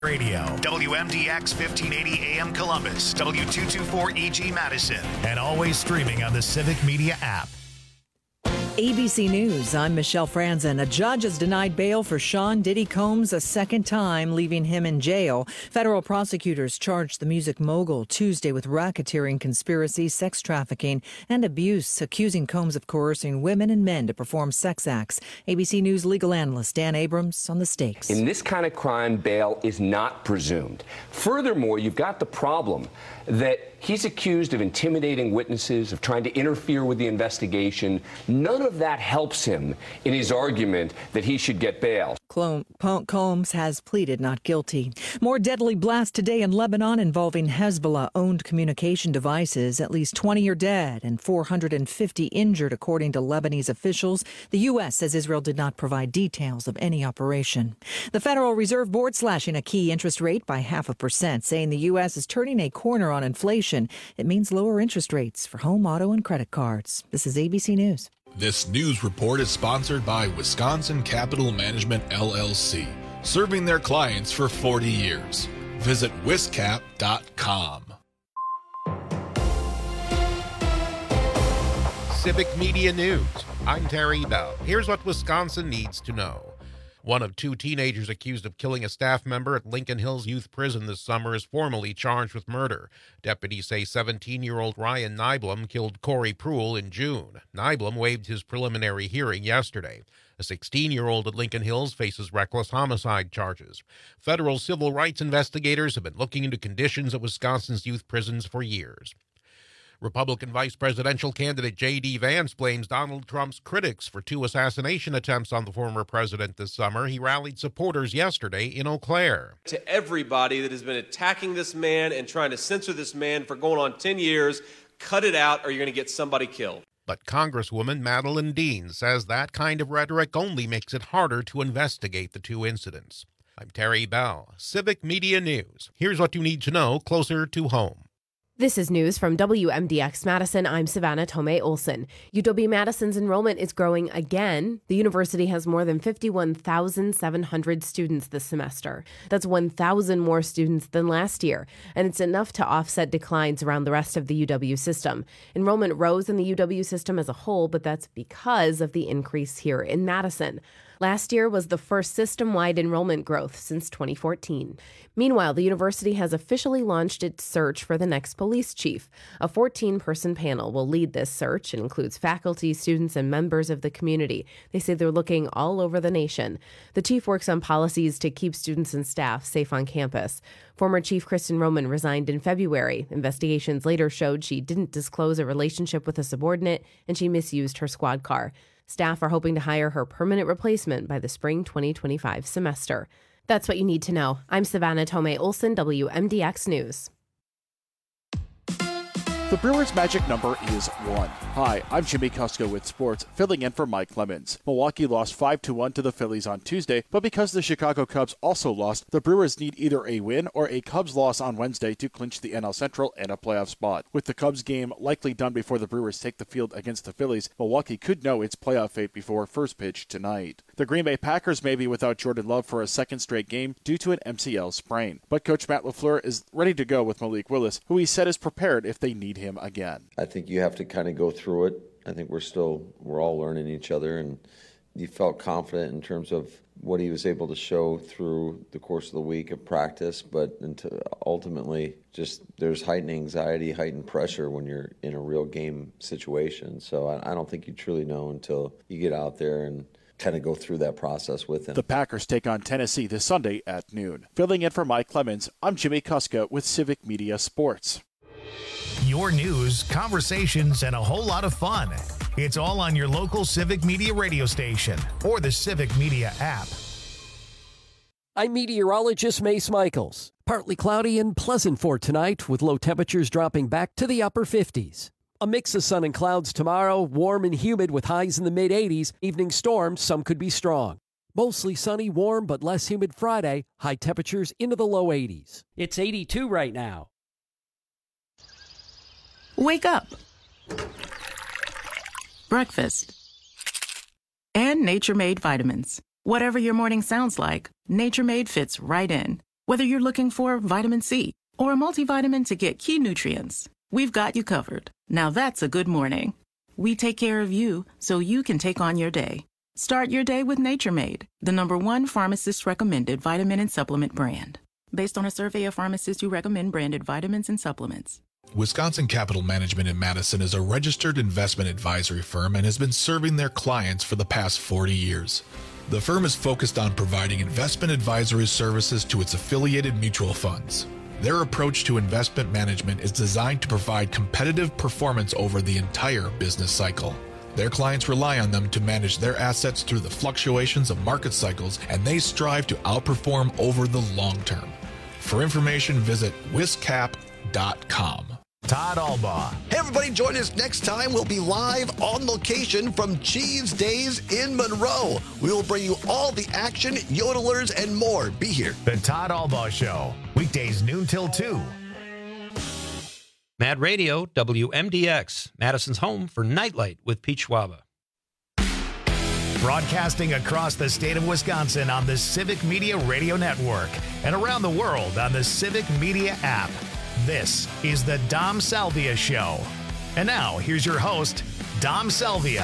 Radio, WMDX 1580 AM Columbus, W224EG Madison, and always streaming on the Civic Media app. ABC News, I'm Michelle Franzen. A judge has denied bail for Sean Diddy Combs a second time, leaving him in jail. Federal prosecutors charged the music mogul Tuesday with racketeering, conspiracy, sex trafficking, and abuse, accusing Combs of coercing women and men to perform sex acts. ABC News legal analyst Dan Abrams on the stakes. In this kind of crime, bail is not presumed. Furthermore, you've got the problem that he's accused of intimidating witnesses, of trying to interfere with the investigation. None of that helps him in his argument that he should get bail. Combs has pleaded not guilty. More deadly blast today in Lebanon involving Hezbollah-owned communication devices. At least 20 are dead and 450 injured, according to Lebanese officials. The U.S. says Israel did not provide details of any operation. The Federal Reserve Board slashing a key interest rate by 0.5%, saying the U.S. is turning a corner on inflation. It means lower interest rates for home, auto, and credit cards. This is ABC News. This news report is sponsored by Wisconsin Capital Management, LLC, serving their clients for 40 years. Visit wiscap.com. Civic Media News. I'm Terry Bell. Here's what Wisconsin needs to know. One of two teenagers accused of killing a staff member at Lincoln Hills Youth Prison this summer is formally charged with murder. Deputies say 17-year-old Ryan Nyblum killed Corey Pruill in June. Nyblum waived his preliminary hearing yesterday. A 16-year-old at Lincoln Hills faces reckless homicide charges. Federal civil rights investigators have been looking into conditions at Wisconsin's youth prisons for years. Republican vice presidential candidate J.D. Vance blames Donald Trump's critics for 2 assassination attempts on the former president this summer. He rallied supporters yesterday in Eau Claire. To everybody that has been attacking this man and trying to censor this man for going on 10 years, cut it out or you're going to get somebody killed. But Congresswoman Madeline Dean says that kind of rhetoric only makes it harder to investigate the 2 incidents. I'm Terry Bell, Civic Media News. Here's what you need to know closer to home. This is news from WMDX Madison. I'm Savannah Tomei-Olson. UW-Madison's enrollment is growing again. The university has more than 51,700 students this semester. That's 1,000 more students than last year, and it's enough to offset declines around the rest of the UW system. Enrollment rose in the UW system as a whole, but that's because of the increase here in Madison. Last year was the first system-wide enrollment growth since 2014. Meanwhile, the university has officially launched its search for the next police chief. A 14-person panel will lead this search. It includes faculty, students, and members of the community. They say they're looking all over the nation. The chief works on policies to keep students and staff safe on campus. Former Chief Kristen Roman resigned in February. Investigations later showed she didn't disclose a relationship with a subordinate, and she misused her squad car. Staff are hoping to hire her permanent replacement by the spring 2025 semester. That's what you need to know. I'm Savannah Tomei-Olson, WMDX News. The Brewers' magic number is 1. Hi, I'm Jimmy Kusko with sports, filling in for Mike Clemens. Milwaukee lost 5-1 to the Phillies on Tuesday, but because the Chicago Cubs also lost, the Brewers need either a win or a Cubs loss on Wednesday to clinch the NL Central and a playoff spot. With the Cubs game likely done before the Brewers take the field against the Phillies, Milwaukee could know its playoff fate before first pitch tonight. The Green Bay Packers may be without Jordan Love for a second straight game due to an MCL sprain, but Coach Matt LaFleur is ready to go with Malik Willis, who he said is prepared if they need him again. I think you have to kind of go through it. I think we're all learning each other, and you felt confident in terms of what he was able to show through the course of the week of practice, but ultimately just there's heightened anxiety, heightened pressure when you're in a real game situation. So I don't think you truly know until you get out there and kind of go through that process with him. The Packers take on Tennessee this Sunday at noon. Filling in for Mike Clemens, I'm Jimmy Kuska with Civic Media Sports. Your news, conversations, and a whole lot of fun. It's all on your local Civic Media radio station or the Civic Media app. I'm meteorologist Mace Michaels. Partly cloudy and pleasant for tonight, with low temperatures dropping back to the upper 50s. A mix of sun and clouds tomorrow, warm and humid with highs in the mid-80s. Evening storms, some could be strong. Mostly sunny, warm, but less humid Friday. High temperatures into the low 80s. It's 82 right now. Wake up. Breakfast. And Nature Made vitamins. Whatever your morning sounds like, Nature Made fits right in. Whether you're looking for vitamin C or a multivitamin to get key nutrients, we've got you covered. Now that's a good morning. We take care of you so you can take on your day. Start your day with Nature Made, the #1 pharmacist-recommended vitamin and supplement brand. Based on a survey of pharmacists who recommend branded vitamins and supplements. Wisconsin Capital Management in Madison is a registered investment advisory firm and has been serving their clients for the past 40 years. The firm is focused on providing investment advisory services to its affiliated mutual funds. Their approach to investment management is designed to provide competitive performance over the entire business cycle. Their clients rely on them to manage their assets through the fluctuations of market cycles, and they strive to outperform over the long term. For information, visit wiscap.com. Todd Albaugh. Hey, everybody, join us next time. We'll be live on location from Cheese Days in Monroe. We will bring you all the action, yodelers, and more. Be here. The Todd Albaugh Show. Weekdays noon till 2. Mad Radio, WMDX, Madison's home for Nightlight with Pete Schwaba. Broadcasting across the state of Wisconsin on the Civic Media Radio Network and around the world on the Civic Media app. This is the Dom Salvia Show. And now, here's your host, Dom Salvia.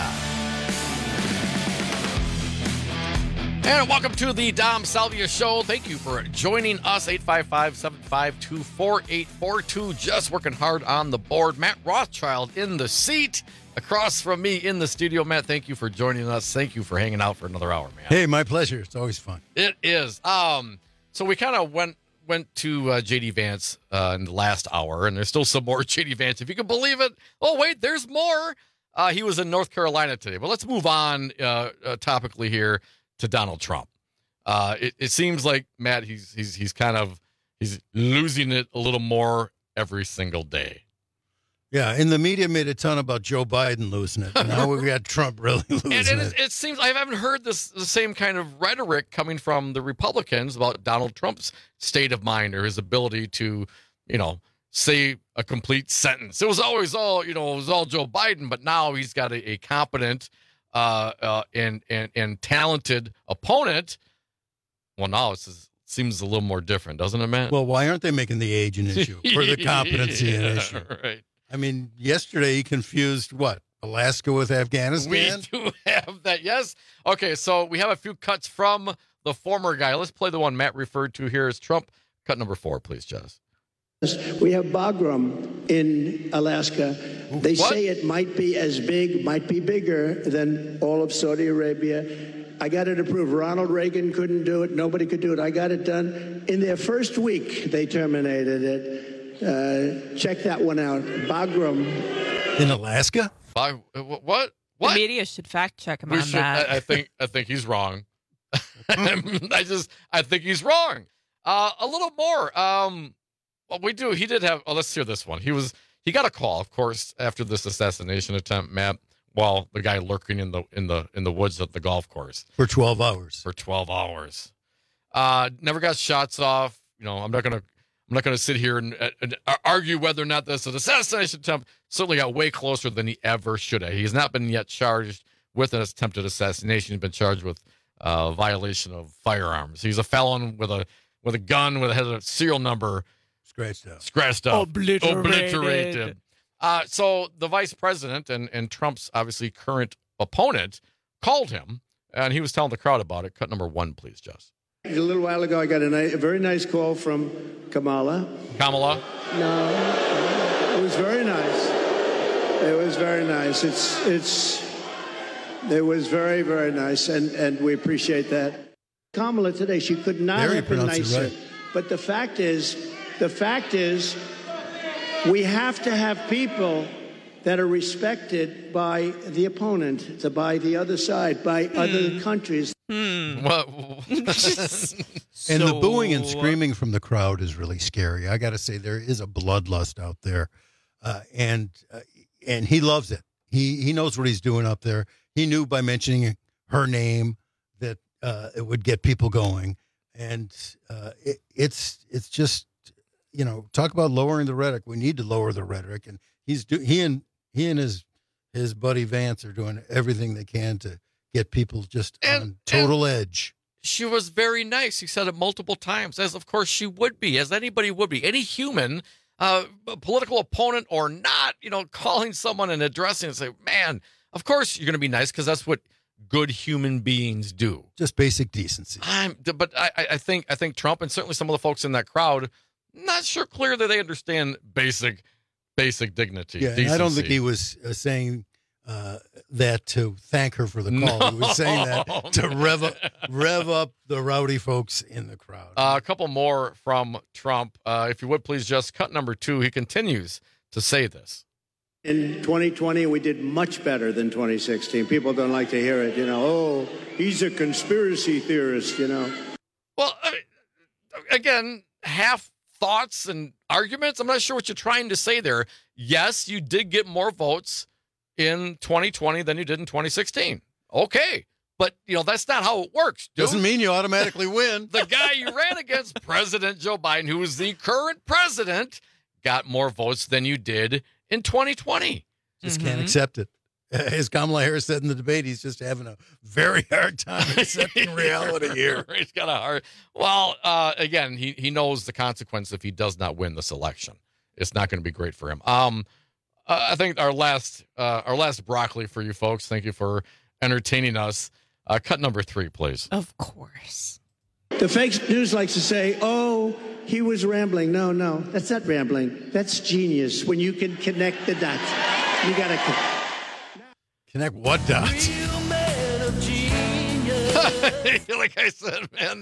And welcome to the Dom Salvia Show. Thank you for joining us. 855-752-4842. Just working hard on the board. Matt Rothschild in the seat. Across from me in the studio. Matt, thank you for joining us. Thank you for hanging out for another hour, man. Hey, my pleasure. It's always fun. It is. So we kind of went to J.D. Vance in the last hour, and there's still some more J.D. Vance, if you can believe it. Oh, wait, there's more. He was in North Carolina today. But let's move on topically here to Donald Trump. It seems like, Matt, he's losing it a little more every single day. Yeah, and the media made a ton about Joe Biden losing it. Now we've got Trump really losing it. It seems I haven't heard the same kind of rhetoric coming from the Republicans about Donald Trump's state of mind or his ability to, say a complete sentence. It was always all Joe Biden, but now he's got a competent and talented opponent. Well, now it seems a little more different, doesn't it, Matt? Well, why aren't they making the age an issue or the competency an issue? Right. I mean, yesterday he confused Alaska with Afghanistan? We do have that, yes. Okay, so we have a few cuts from the former guy. Let's play the one Matt referred to here as Trump. Cut number 4, please, Jess. We have Bagram in Alaska. They say it might be as big, might be bigger than all of Saudi Arabia. I got it approved. Ronald Reagan couldn't do it. Nobody could do it. I got it done. In their first week, they terminated it. Check that one out. Bagram. In Alaska? What? The media should fact check him on that. I think he's wrong. I think he's wrong. A little more. Well, we do. He did have. Oh, let's hear this one. He got a call, of course, after this assassination attempt, Matt. While the guy lurking in the woods at the golf course for 12 hours. Never got shots off. I'm not gonna sit here and argue whether or not this is an assassination attempt. Certainly got way closer than he ever should have. He has not been yet charged with an attempted assassination. He's been charged with violation of firearms. He's a felon with a gun with a serial number scratched up, obliterated. So the vice president and Trump's obviously current opponent called him, and he was telling the crowd about it. Cut number 1, please, Jess. A little while ago, I got a very nice call from Kamala. Kamala? No, it was very nice. It was very nice. It was very, very nice, and we appreciate that. Kamala today, she could not have been nicer. Right. But the fact is, we have to have people that are respected by the opponent, by the other side, by other countries. What? And the booing and screaming from the crowd is really scary. I got to say, there is a bloodlust out there, and he loves it. He knows what he's doing up there. He knew by mentioning her name that it would get people going, and it's just, talk about lowering the rhetoric. We need to lower the rhetoric, and he and his buddy Vance are doing everything they can to get people just on total edge. she was very nice. He said it multiple times, as of course she would be, as anybody would be. Any human, political opponent or not, calling someone and addressing and say, man, of course you're going to be nice because that's what good human beings do. Just basic decency. But I think Trump and certainly some of the folks in that crowd, not sure clear that they understand basic dignity. Yeah, and I don't think he was saying that to thank her for the call. No, he was saying that to rev up the rowdy folks in the crowd. A couple more from Trump. If you would please, just cut number 2. He continues to say this. In 2020, we did much better than 2016. People don't like to hear it, oh, he's a conspiracy theorist, Well, again, half thoughts and arguments. I'm not sure what you're trying to say there. Yes, you did get more votes in 2020 than you did in 2016. Okay. But, that's not how it works, dude. Doesn't mean you automatically win. The guy you ran against, President Joe Biden, who is the current president, got more votes than you did in 2020. Just can't accept it. As Kamala Harris said in the debate, he's just having a very hard time accepting reality here. He's got a hard. Well, again, he knows the consequence if he does not win this election. It's not going to be great for him. I think our last broccoli for you folks. Thank you for entertaining us. Cut number 3, please. Of course. The fake news likes to say, oh, he was rambling. No, that's not rambling. That's genius when you can connect the dots. You got to connect what dots? Like I said, man,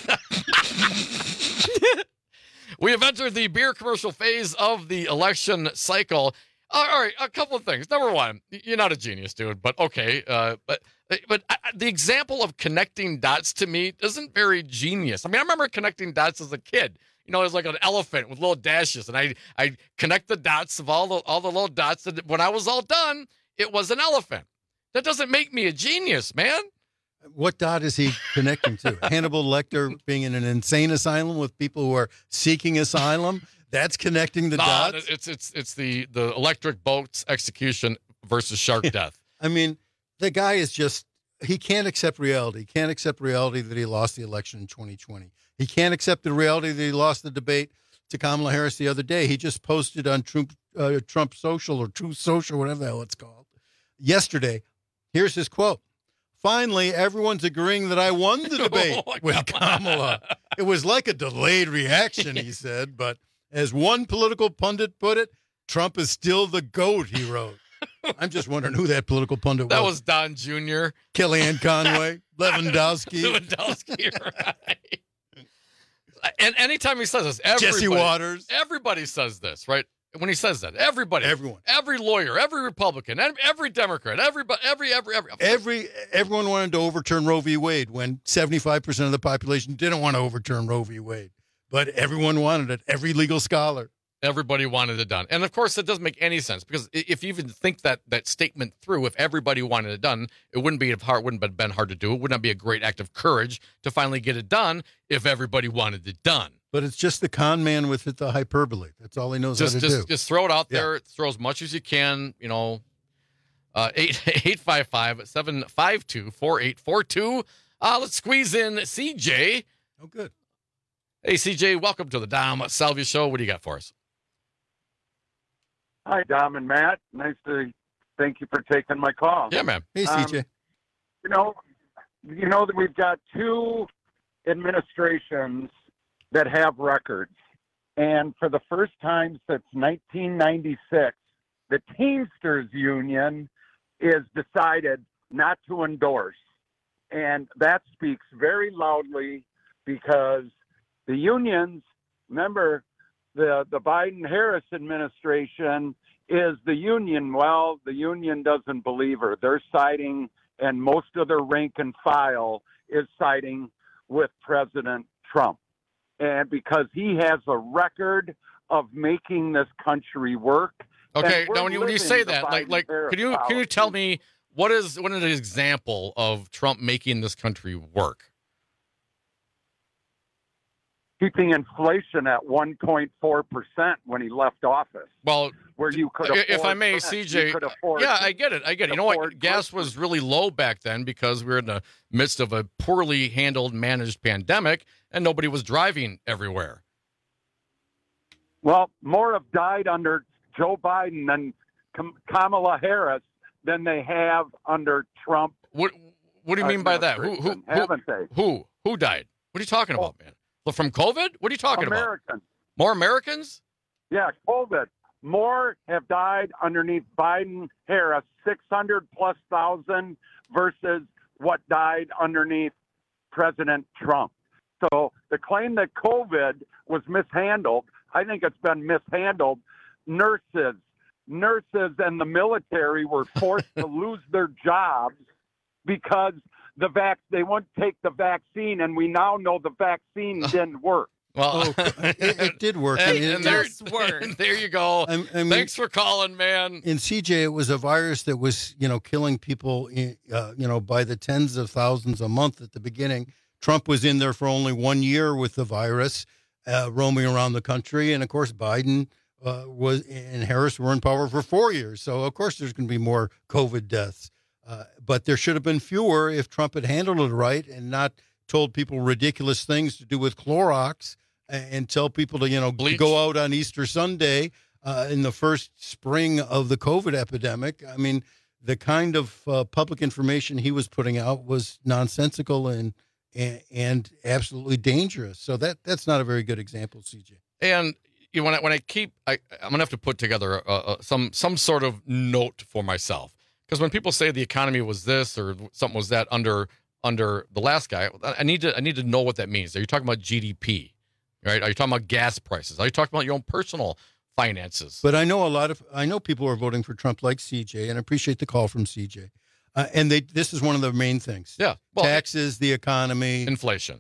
we have entered the beer commercial phase of the election cycle. All right, a couple of things. Number one, you're not a genius, dude, but okay. But the example of connecting dots to me isn't very genius. I mean, I remember connecting dots as a kid. It was like an elephant with little dashes, and I connect the dots of all the little dots. And when I was all done, it was an elephant. That doesn't make me a genius, man. What dot is he connecting to? Hannibal Lecter being in an insane asylum with people who are seeking asylum? That's connecting the dots? It's the electric boat's execution versus shark death. I mean, the guy is just, he can't accept reality. He can't accept reality that he lost the election in 2020. He can't accept the reality that he lost the debate to Kamala Harris the other day. He just posted on Trump Social or Truth Social, whatever the hell it's called, yesterday. Here's his quote. Finally, everyone's agreeing that I won the debate with Kamala. It was like a delayed reaction, he said, but as one political pundit put it, Trump is still the GOAT, he wrote. I'm just wondering who that political pundit was. That was Don Jr. Kellyanne Conway, Lewandowski. Lewandowski, right. And anytime he says this, Jesse Waters. Everybody says this, right? When he says that, everybody, everyone, every lawyer, every Republican, every Democrat, everybody, everyone wanted to overturn Roe v. Wade when 75% of the population didn't want to overturn Roe v. Wade. But everyone wanted it. Every legal scholar. Everybody wanted it done. And, of course, that doesn't make any sense because if you even think that statement through, if everybody wanted it done, it wouldn't have been hard to do. It would not be a great act of courage to finally get it done if everybody wanted it done. But it's just the con man with the hyperbole. That's all he knows how to do. Just throw it out there. Throw as much as you can. 855-752-4842. Let's squeeze in CJ. Oh, good. Hey, CJ, welcome to the Dom Salvia Show. What do you got for us? Hi, Dom and Matt. Nice to thank you for taking my call. Yeah, man. Hey, CJ. You know that we've got two administrations that have records. And for the first time since 1996, the Teamsters Union is decided not to endorse. And that speaks very loudly because the unions, remember, the Biden-Harris administration is the union. Well, the union doesn't believe her. They're siding, and most of their rank and file is siding with President Trump. And because he has a record of making this country work. Okay, now when you say that, can you tell me what is an example of Trump making this country work? keeping inflation at 1.4% when he left office. Well, where you could if I may, CJ, I get it. You know what? Gas was really low back then because we were in the midst of a poorly handled, managed pandemic, and nobody was driving everywhere. Well, more have died under Joe Biden and Kamala Harris than they have under Trump. What do you mean by that? Haven't they? Who died? What are you talking about, man? From COVID? What are you talking about? More Americans? Yeah, COVID. More have died underneath Biden-Harris, 600,000+ versus what died underneath President Trump. So the claim that COVID was mishandled, I think it's been mishandled. Nurses and the military were forced to lose their jobs because they wouldn't take the vaccine, and we now know the vaccine didn't work. Well, it did work. It does work. There you go. Thanks for calling, man. In CJ, it was a virus that was, killing people, by the tens of thousands a month at the beginning. Trump was in there for only 1 year with the virus, roaming around the country, and of course Biden and Harris were in power for 4 years. So of course there's going to be more COVID deaths. But there should have been fewer if Trump had handled it right and not told people ridiculous things to do with Clorox and tell people to, go out on Easter Sunday in the first spring of the COVID epidemic. I mean, the kind of public information he was putting out was nonsensical and absolutely dangerous. So that's not a very good example, CJ. And I'm going to have to put together some sort of note for myself. Because when people say the economy was this or something was that under the last guy, I need to know what that means. Are you talking about GDP, right? Are you talking about gas prices? Are you talking about your own personal finances? But I know people who are voting for Trump like CJ, and I appreciate the call from CJ. And this is one of the main things. Yeah, taxes, the economy, inflation,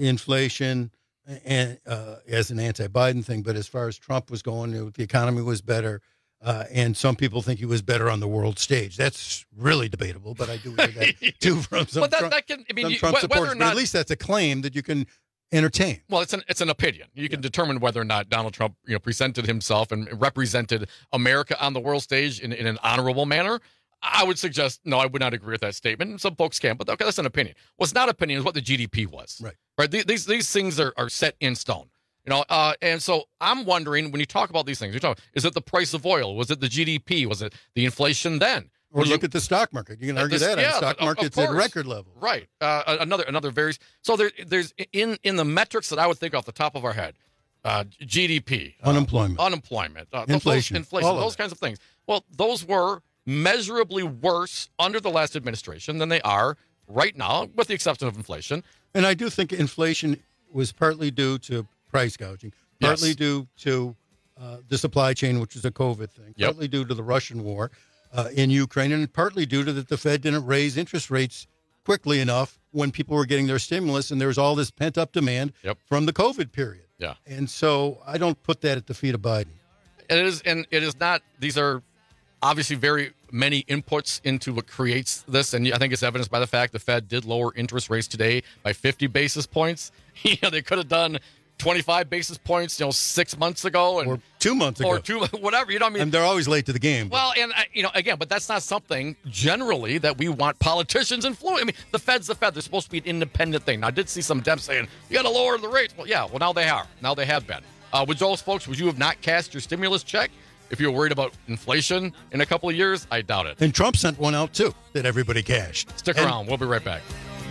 and as an anti-Biden thing. But as far as Trump was going, the economy was better. And some people think he was better on the world stage. That's really debatable, but I do hear that too from some Trump supporters. But at least that's a claim that you can entertain. Well, it's an opinion. You can determine whether or not Donald Trump presented himself and represented America on the world stage in an honorable manner. I would suggest no. I would not agree with that statement. Some folks can, but okay, that's an opinion. What's not opinion is what the GDP was. Right. These things are set in stone. And so I'm wondering when you talk about these things, is it the price of oil? Was it the GDP? Was it the inflation then? Or look at the stock market. You can argue that on the stock market's at record level. Right. Another very so there's in the metrics that I would think off the top of our head, GDP, unemployment, inflation, those kinds of things. Well, those were measurably worse under the last administration than they are right now, with the exception of inflation. And I do think inflation was partly due to price gouging, partly due to the supply chain, which is a COVID thing, partly due to the Russian war in Ukraine, and partly due to that the Fed didn't raise interest rates quickly enough when people were getting their stimulus, and there was all this pent-up demand from the COVID period. Yeah. And so I don't put that at the feet of Biden. It is not. These are obviously very many inputs into what creates this, and I think it's evidenced by the fact the Fed did lower interest rates today by 50 basis points. They could have done 25 basis points, 6 months ago, or 2 months ago, or whatever. I mean, and they're always late to the game. Well, and again, but that's not something generally that we want politicians influencing. I mean, the Fed's the Fed. They're supposed to be an independent thing. Now, I did see some Dems saying you got to lower the rates. Well, yeah. Well, now they are. Now they have been. Would those folks? Would you have not cashed your stimulus check if you were worried about inflation in a couple of years? I doubt it. And Trump sent one out too that everybody cashed. Stick around. We'll be right back.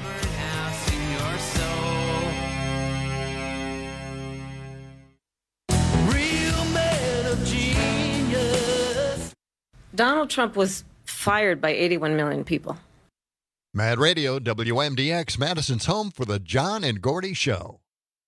Donald Trump was fired by 81 million people. Mad Radio, WMDX, Madison's home for the John and Gordy Show.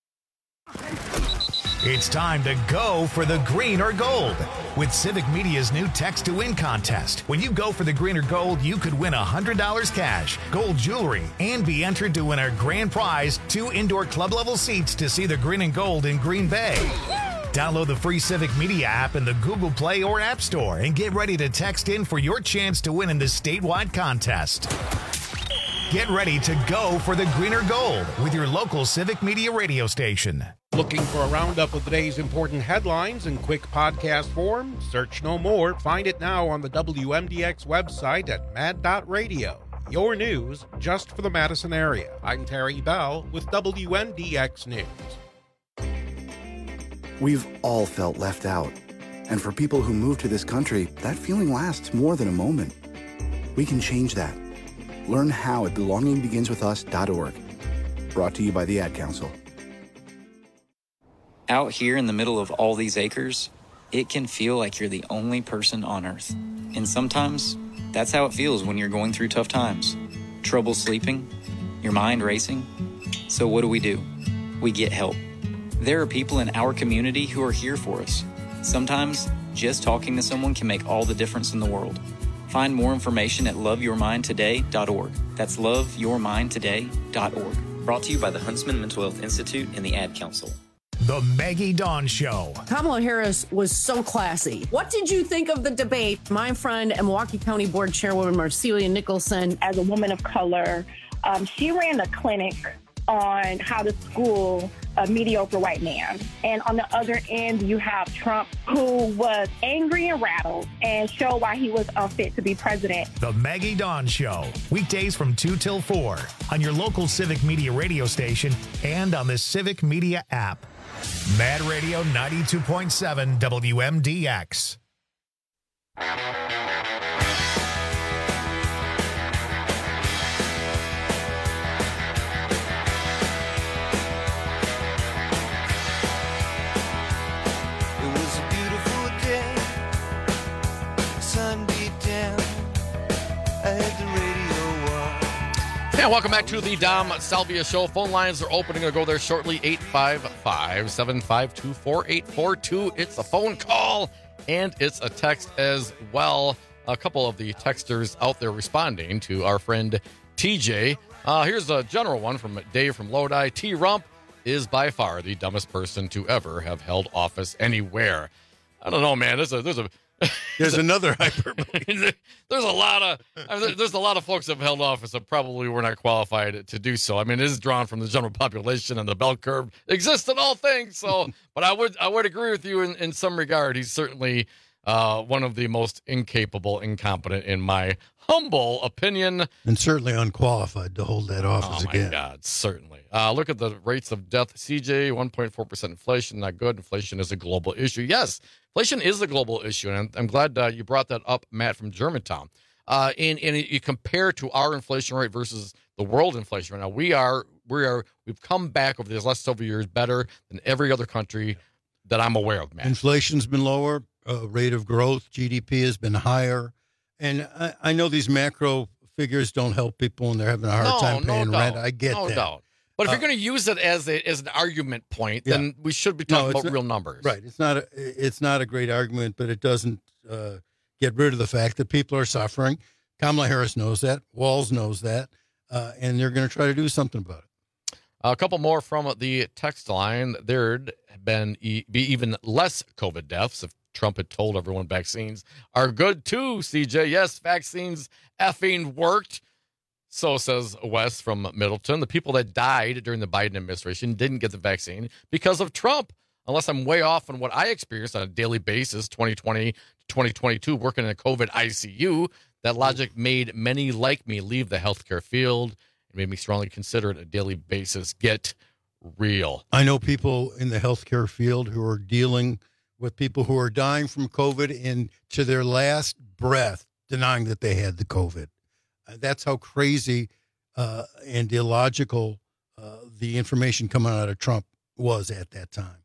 It's time to go for the green or gold with Civic Media's new Text to Win contest. When you go for the green or gold, you could win $100 cash, gold jewelry, and be entered to win our grand prize, 2 indoor club-level seats to see the green and gold in Green Bay. Download the free Civic Media app in the Google Play or App Store and get ready to text in for your chance to win in this statewide contest. Get ready to go for the green or gold with your local Civic Media radio station. Looking for a roundup of the day's important headlines in quick podcast form? Search no more. Find it now on the WMDX website at mad.radio. Your news just for the Madison area. I'm Terry Bell with WMDX News. We've all felt left out. And for people who move to this country, that feeling lasts more than a moment. We can change that. Learn how at belongingbeginswithus.org. Brought to you by the Ad Council. Out here in the middle of all these acres, it can feel like you're the only person on Earth. And sometimes, that's how it feels when you're going through tough times. Trouble sleeping, your mind racing. So what do? We get help. There are people in our community who are here for us. Sometimes, just talking to someone can make all the difference in the world. Find more information at loveyourmindtoday.org. That's loveyourmindtoday.org. Brought to you by the Huntsman Mental Health Institute and the Ad Council. The Maggie Dawn Show. Kamala Harris was so classy. What did you think of the debate? My friend and Milwaukee County Board Chairwoman Marcelia Nicholson. As a woman of color, she ran a clinic on how to school a mediocre white man. And on the other end, you have Trump, who was angry and rattled and showed why he was unfit to be president. The Maggie Dawn Show. Weekdays from 2 till 4 on your local Civic Media radio station and on the Civic Media app. Mad Radio 92.7 WMDX. Yeah, welcome back to the Dom Salvia Show. Phone lines are opening. I'll go there shortly. 855-752-4842. It's a phone call and it's a text as well. A couple of the texters out there responding to our friend TJ. Here's a general one from Dave from Lodi. T-Rump is by far the dumbest person to ever have held office anywhere. I don't know, man. There's another hyperbole. There's a lot of folks that have held office that probably were not qualified to do so. I mean, it is drawn from the general population, and the bell curve exists in all things. So, but I would agree with you in some regard. He's certainly one of the most incapable, incompetent, in my humble opinion, and certainly unqualified to hold that office again. Oh my God, certainly. Look at the rates of death. CJ, 1.4% inflation, not good. Inflation is a global issue. Yes, inflation is a global issue, and I'm glad you brought that up, Matt from Germantown. And you compare to our inflation rate versus the world inflation right now. We've come back over these last several years better than every other country that I'm aware of, Matt. Inflation's been lower, rate of growth, GDP has been higher, and I know these macro figures don't help people when they're having a hard time paying rent. I get that. Doubt. But if you're going to use it as an argument point, then we should be talking about real numbers. Right. It's not a great argument, but it doesn't get rid of the fact that people are suffering. Kamala Harris knows that. Walz knows that. And they're going to try to do something about it. A couple more from the text line. There'd be even less COVID deaths if Trump had told everyone vaccines are good too, CJ. Yes, vaccines effing worked. So says Wes from Middleton. The people that died during the Biden administration didn't get the vaccine because of Trump. Unless I'm way off on what I experienced on a daily basis, 2020 to 2022, working in a COVID ICU, that logic made many like me leave the healthcare field. It made me strongly consider it a daily basis. Get real. I know people in the healthcare field who are dealing with people who are dying from COVID and to their last breath denying that they had the COVID. That's how crazy and illogical the information coming out of Trump was at that time.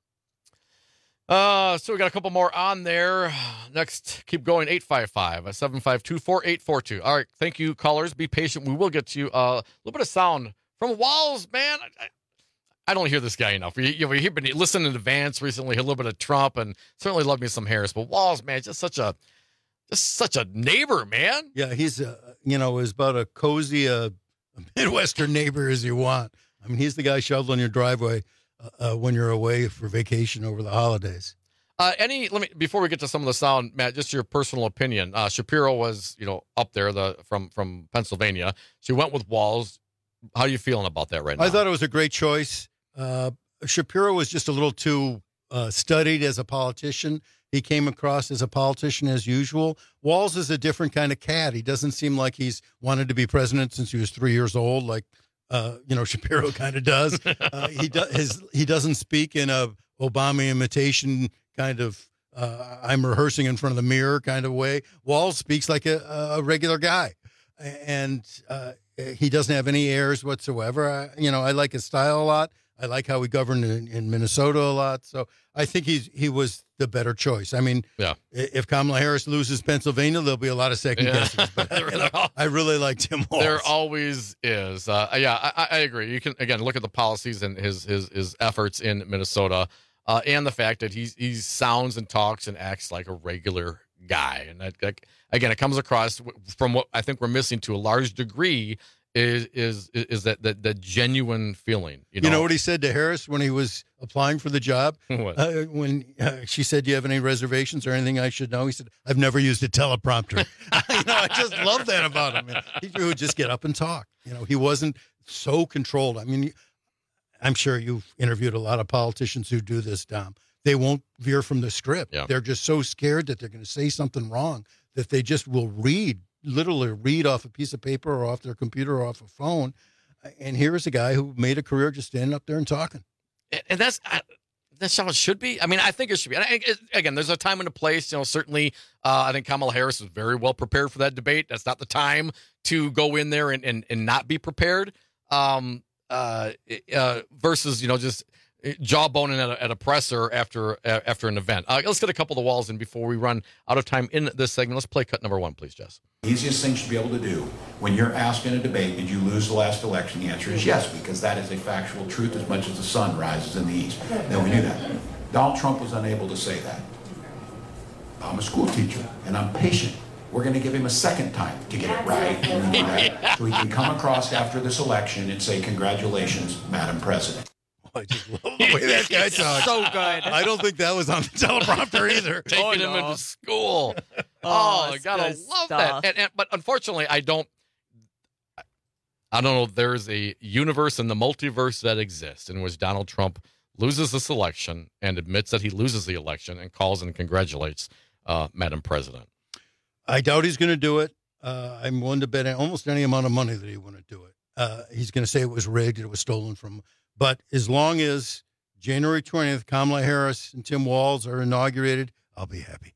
So we got a couple more on there. Next, keep going, 855-752-4842. All right, thank you, callers. Be patient. We will get to you. A little bit of sound from Walz, man. I don't hear this guy enough. You've been listening to Vance recently, a little bit of Trump, and certainly love me some Harris. But Walz, man, just such a neighbor, man. Yeah, he's as about a cozy Midwestern neighbor as you want. I mean, he's the guy shoveling your driveway when you're away for vacation over the holidays. Before we get to some of the sound, Matt, just your personal opinion. Shapiro was, up there, from Pennsylvania. She went with Walz. How are you feeling about that right now? I thought it was a great choice. Shapiro was just a little too studied as a politician. He came across as a politician as usual. Walz is a different kind of cat. He doesn't seem like he's wanted to be president since he was 3 years old, like Shapiro kind of does. He doesn't speak in a Obama imitation kind of I'm rehearsing in front of the mirror kind of way. Walz speaks like a regular guy, and he doesn't have any airs whatsoever. I like his style a lot. I like how he governed in Minnesota a lot. So I think he was the better choice. I mean, if Kamala Harris loses Pennsylvania, there'll be a lot of second guesses. But I really like Tim Walz. There always is. I agree. You can, again, look at the policies and his efforts in Minnesota and the fact that he sounds and talks and acts like a regular guy. And that, again, it comes across from what I think we're missing to a large degree is that genuine feeling. You know what he said to Harris when he was applying for the job? What? When she said, "Do you have any reservations or anything I should know?" He said, "I've never used a teleprompter." I just love that about him. He would just get up and talk. He wasn't so controlled. I mean, I'm sure you've interviewed a lot of politicians who do this, Dom. They won't veer from the script. Yeah. They're just so scared that they're going to say something wrong that they just will literally read off a piece of paper or off their computer or off a phone. And here's a guy who made a career just standing up there and talking. And that's how it should be. I mean, I think it should be. And again, there's a time and a place. Certainly, I think Kamala Harris is very well prepared for that debate. That's not the time to go in there and not be prepared. Versus, just jawboning at a presser after an event. Let's get a couple of the walls in before we run out of time in this segment. Let's play cut number 1, please, Jess. The easiest thing to be able to do when you're asked in a debate, did you lose the last election? The answer is yes, because that is a factual truth as much as the sun rises in the east. Then we knew that. Donald Trump was unable to say that. I'm a school teacher, and I'm patient. We're going to give him a second time to get it right, so he can come across after this election and say, "Congratulations, Madam President." I just love the way that guy talks. So good. I don't think that was on the teleprompter either. Taking him into school. I gotta love that. But unfortunately, I don't know. There's a universe in the multiverse that exists in which Donald Trump loses this election and admits that he loses the election and calls and congratulates Madam President. I doubt he's going to do it. I'm willing to bet almost any amount of money that he wouldn't do it. He's going to say it was rigged, it was stolen from him. But as long as January 20th, Kamala Harris and Tim Walz are inaugurated, I'll be happy.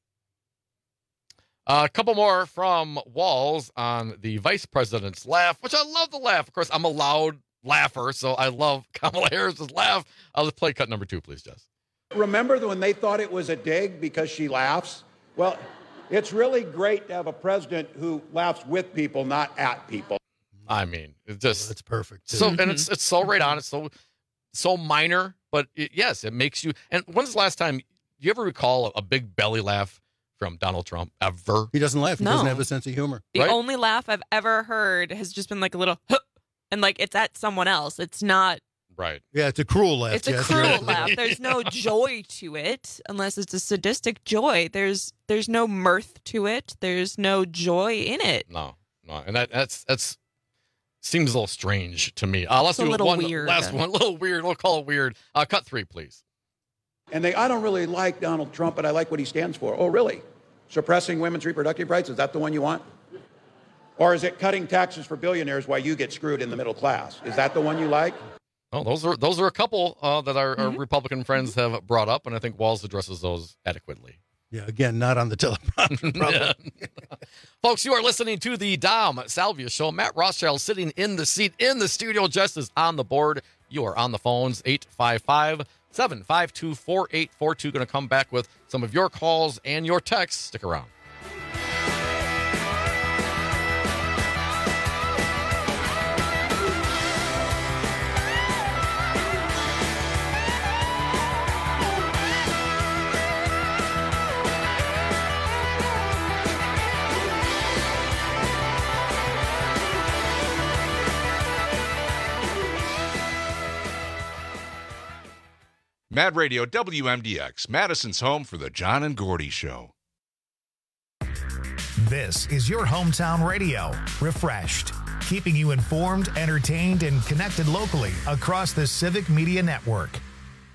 A couple more from Walz on the vice president's laugh, which I love the laugh. Of course, I'm a loud laugher, so I love Kamala Harris's laugh. Let's play cut number 2, please, Jess. Remember when they thought it was a dig because she laughs? Well, it's really great to have a president who laughs with people, not at people. I mean, it's perfect. So, and it's so right on. It's so minor, but yes, it makes you. And when's the last time you ever recall a big belly laugh from Donald Trump ever? He doesn't laugh. He doesn't have a sense of humor. The only laugh I've ever heard has just been like a little, and like it's at someone else. It's not. Right. Yeah, it's a cruel laugh. It's a cruel laugh. There's no joy to it unless it's a sadistic joy. There's no mirth to it. There's no joy in it. No. And that's seems a little strange to me. Let's do one weird. Last one. A little weird. We'll call it weird. Cut 3, please. And I don't really like Donald Trump, but I like what he stands for. Oh, really? Suppressing women's reproductive rights? Is that the one you want? Or is it cutting taxes for billionaires while you get screwed in the middle class? Is that the one you like? Oh, those are a couple that our Republican friends have brought up, and I think Walz addresses those adequately. Yeah, again, not on the teleprompter. Folks, you are listening to the Dom Salvia Show. Matt Rothschild sitting in the seat in the studio. Jess is on the board. You are on the phones, 855-752-4842. Going to come back with some of your calls and your texts. Stick around. Mad Radio WMDX, Madison's home for the John and Gordy Show. This is your hometown radio, Refreshed, keeping you informed, entertained, and connected locally across the Civic Media Network.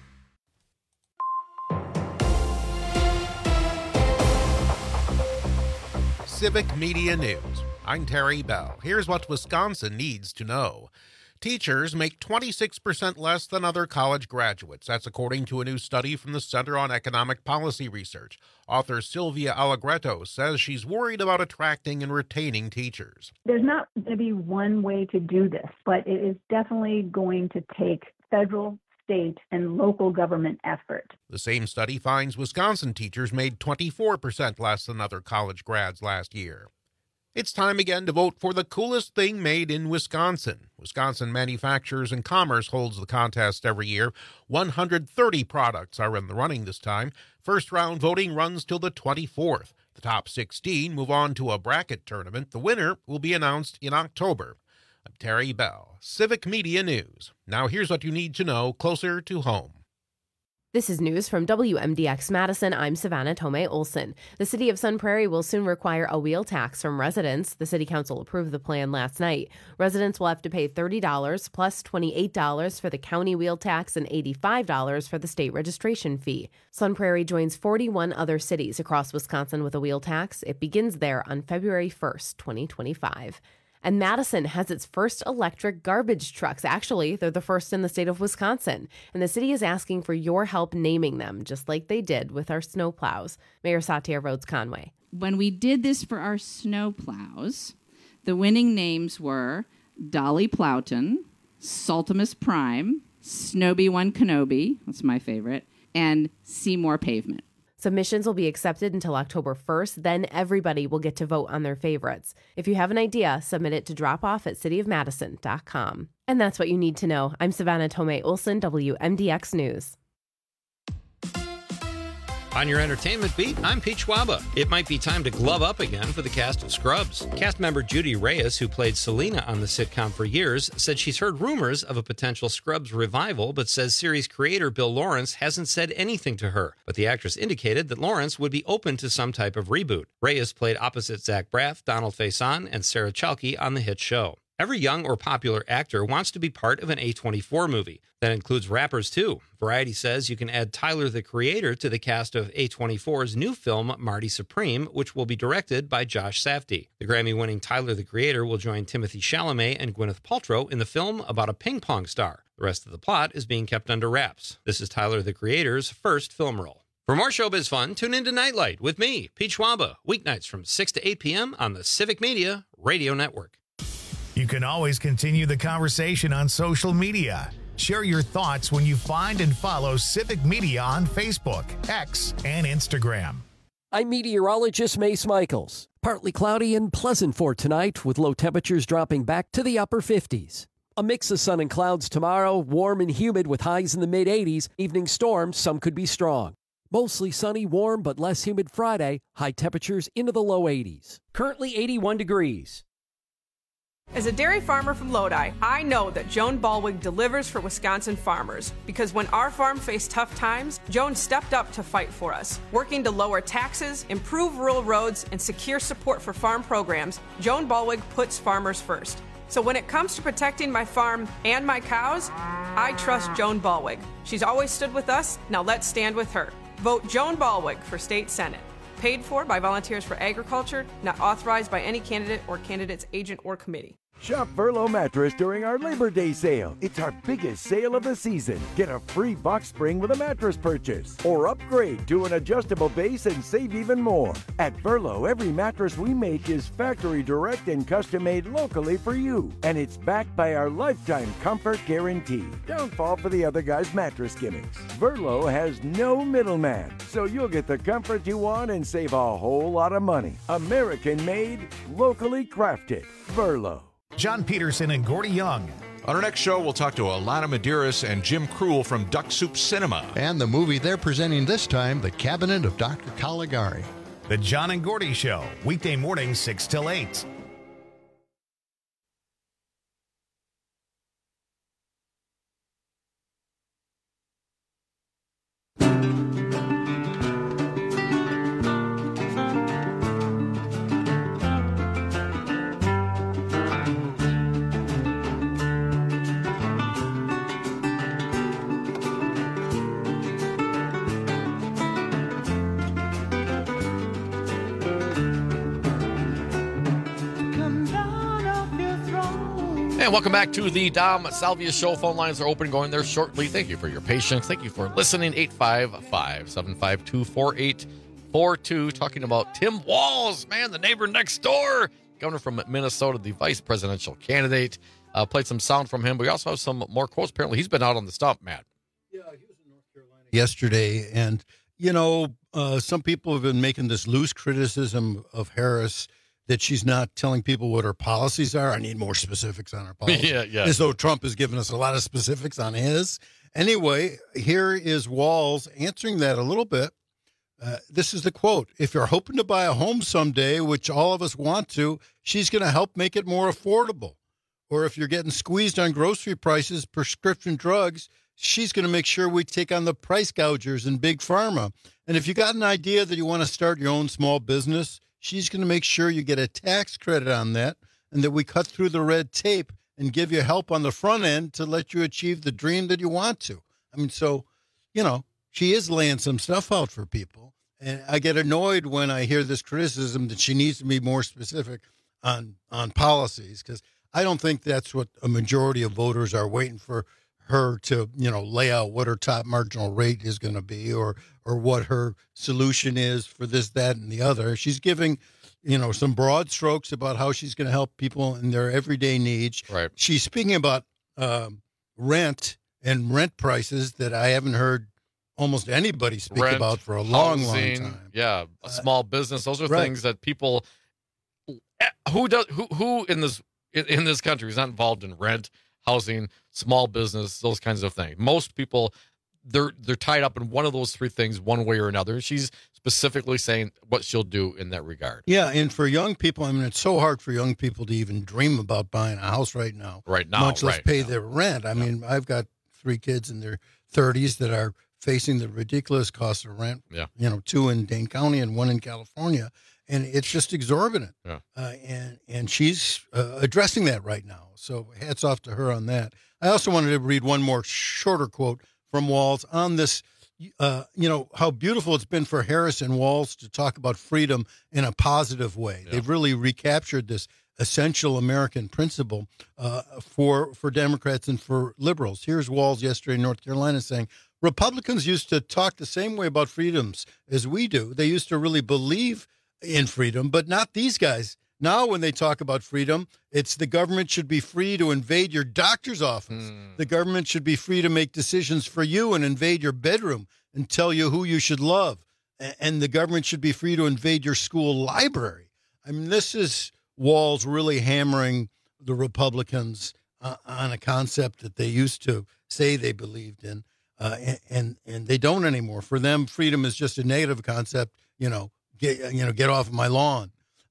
Civic Media News. I'm Terry Bell. Here's what Wisconsin needs to know. Teachers make 26% less than other college graduates. That's according to a new study from the Center on Economic Policy Research. Author Sylvia Allegretto says she's worried about attracting and retaining teachers. There's not going to be one way to do this, but it is definitely going to take federal, state, and local government effort. The same study finds Wisconsin teachers made 24% less than other college grads last year. It's time again to vote for the coolest thing made in Wisconsin. Wisconsin Manufacturers and Commerce holds the contest every year. 130 products are in the running this time. First round voting runs till the 24th. The top 16 move on to a bracket tournament. The winner will be announced in October. I'm Terry Bell, Civic Media News. Now here's what you need to know closer to home. This is news from WMDX Madison. I'm Savannah Tomei Olson. The city of Sun Prairie will soon require a wheel tax from residents. The city council approved the plan last night. Residents will have to pay $30 plus $28 for the county wheel tax and $85 for the state registration fee. Sun Prairie joins 41 other cities across Wisconsin with a wheel tax. It begins there on February 1st, 2025. And Madison has its first electric garbage trucks. Actually, they're the first in the state of Wisconsin. And the city is asking for your help naming them, just like they did with our snowplows. Mayor Satya Rhodes Conway. When we did this for our snowplows, the winning names were Dolly Plowton, Saltimus Prime, Snowy One Kenobi, that's my favorite, and Seymour Pavement. Submissions will be accepted until October 1st. Then everybody will get to vote on their favorites. If you have an idea, submit it to dropoff@cityofmadison.com. And that's what you need to know. I'm Savannah Tomei Olson, WMDX News. On your entertainment beat, I'm Pete Schwaba. It might be time to glove up again for the cast of Scrubs. Cast member Judy Reyes, who played Selena on the sitcom for years, said she's heard rumors of a potential Scrubs revival, but says series creator Bill Lawrence hasn't said anything to her. But the actress indicated that Lawrence would be open to some type of reboot. Reyes played opposite Zach Braff, Donald Faison, and Sarah Chalke on the hit show. Every young or popular actor wants to be part of an A24 movie. That includes rappers, too. Variety says you can add Tyler, the Creator, to the cast of A24's new film, Marty Supreme, which will be directed by Josh Safdie. The Grammy-winning Tyler, the Creator, will join Timothée Chalamet and Gwyneth Paltrow in the film about a ping-pong star. The rest of the plot is being kept under wraps. This is Tyler, the Creator's first film role. For more showbiz fun, tune into Nightlight with me, Pete Schwaba, weeknights from 6 to 8 p.m. on the Civic Media Radio Network. You can always continue the conversation on social media. Share your thoughts when you find and follow Civic Media on Facebook, X, and Instagram. I'm meteorologist Mace Michaels. Partly cloudy and pleasant for tonight, with low temperatures dropping back to the upper 50s. A mix of sun and clouds tomorrow, warm and humid with highs in the mid-80s. Evening storms, some could be strong. Mostly sunny, warm, but less humid Friday. High temperatures into the low 80s. Currently 81 degrees. As a dairy farmer from Lodi, I know that Joan Ballwig delivers for Wisconsin farmers, because when our farm faced tough times, Joan stepped up to fight for us. Working to lower taxes, improve rural roads, and secure support for farm programs, Joan Ballwig puts farmers first. So when it comes to protecting my farm and my cows, I trust Joan Ballwig. She's always stood with us, now let's stand with her. Vote Joan Ballwig for State Senate. Paid for by Volunteers for Agriculture, not authorized by any candidate or candidate's agent or committee. Shop Verlo Mattress during our Labor Day sale. It's our biggest sale of the season. Get a free box spring with a mattress purchase, or upgrade to an adjustable base and save even more. At Verlo, every mattress we make is factory direct and custom made locally for you, and it's backed by our lifetime comfort guarantee. Don't fall for the other guy's mattress gimmicks. Verlo has no middleman, so you'll get the comfort you want and save a whole lot of money. American made, locally crafted. Verlo. John Peterson and Gordy Young. On our next show, we'll talk to Alana Medeiros and Jim Cruel from Duck Soup Cinema. And the movie they're presenting this time, The Cabinet of Dr. Caligari. The John and Gordy Show, weekday mornings 6 till 8. And welcome back to the Dom Salvia Show. Phone lines are open, going there shortly. Thank you for your patience. Thank you for listening. 855-752-4842. Talking about Tim Walz, man, the neighbor next door. Governor from Minnesota, the vice presidential candidate. Played some sound from him. We also have some more quotes. Apparently, he's been out on the stump, Matt. Yeah, he was in North Carolina yesterday. And, some people have been making this loose criticism of Harris that she's not telling people what her policies are. I need more specifics on her policies. Yeah. As though Trump has given us a lot of specifics on his. Anyway, here is Walz answering that a little bit. This is the quote. If you're hoping to buy a home someday, which all of us want to, she's going to help make it more affordable. Or if you're getting squeezed on grocery prices, prescription drugs, she's going to make sure we take on the price gougers in Big Pharma. And if you got an idea that you want to start your own small business, she's going to make sure you get a tax credit on that and that we cut through the red tape and give you help on the front end to let you achieve the dream that you want to. I mean, so, she is laying some stuff out for people. And I get annoyed when I hear this criticism that she needs to be more specific on policies, because I don't think that's what a majority of voters are waiting for her to, lay out what her top marginal rate is going to be or what her solution is for this, that, and the other. She's giving, some broad strokes about how she's going to help people in their everyday needs. Right. She's speaking about rent and rent prices that I haven't heard almost anybody speak Rent, about for a long housing, time. Yeah, a small business. Those are right. things that people who in this country is not involved in rent, housing, small business, those kinds of things. Most people, they're tied up in one of those three things one way or another. She's specifically saying what she'll do in that regard. Yeah, and for young people, I mean, it's so hard for young people to even dream about buying a house right now. Much less pay their rent. I mean, I've got 3 kids in their 30s that are facing the ridiculous cost of rent. Yeah. 2 in Dane County and 1 in California. And it's just exorbitant. Yeah. And she's addressing that right now. So hats off to her on that. I also wanted to read one more shorter quote from Walz on this, how beautiful it's been for Harris and Walz to talk about freedom in a positive way. Yeah. They've really recaptured this essential American principle for Democrats and for liberals. Here's Walz yesterday in North Carolina saying, Republicans used to talk the same way about freedoms as we do. They used to really believe in freedom, but not these guys. Now, when they talk about freedom, it's the government should be free to invade your doctor's office. The government should be free to make decisions for you and invade your bedroom and tell you who you should love. And the government should be free to invade your school library. I mean, this is Walz really hammering the Republicans on a concept that they used to say they believed in, and they don't anymore. For them, freedom is just a negative concept. Get off of my lawn.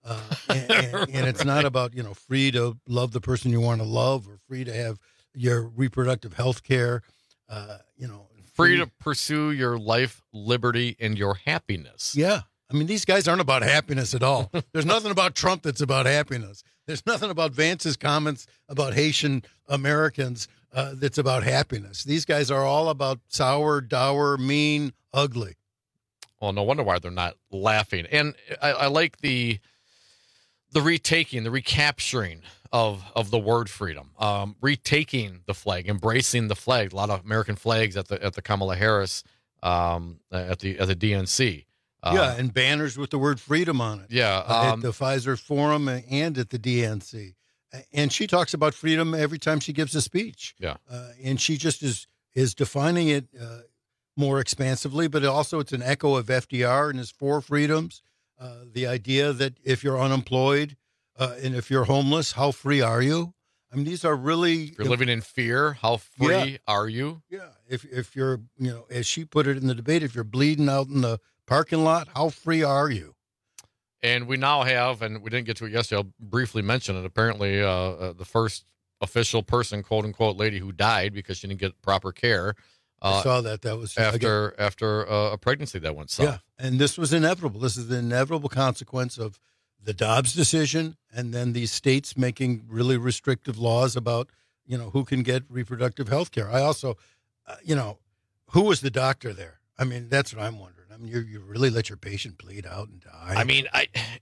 And it's not about, free to love the person you want to love or free to have your reproductive health care, Free to pursue your life, liberty, and your happiness. Yeah. I mean, these guys aren't about happiness at all. There's nothing about Trump that's about happiness. There's nothing about Vance's comments about Haitian Americans that's about happiness. These guys are all about sour, dour, mean, ugly. Well, no wonder why they're not laughing. And I like the retaking, the recapturing of the word freedom, retaking the flag, embracing the flag. A lot of American flags at the Kamala Harris at the DNC. And banners with the word freedom on it. Yeah, at the Pfizer Forum and at the DNC. And she talks about freedom every time she gives a speech. Yeah, and she just is defining it more expansively, but also it's an echo of FDR and his 4 freedoms. The idea that if you're unemployed and if you're homeless, how free are you? I mean, these are really... If you're living in fear, how free are you? Yeah. If you're, as she put it in the debate, if you're bleeding out in the parking lot, how free are you? And we now have, and we didn't get to it yesterday, I'll briefly mention it, apparently the first official person, quote unquote, lady who died because she didn't get proper care. I saw that. That was after a pregnancy that went south. Yeah, and this was inevitable. This is the inevitable consequence of the Dobbs decision, and then these states making really restrictive laws about who can get reproductive health care. I also, who was the doctor there? I mean, that's what I'm wondering. I mean, you really let your patient bleed out and die. I mean,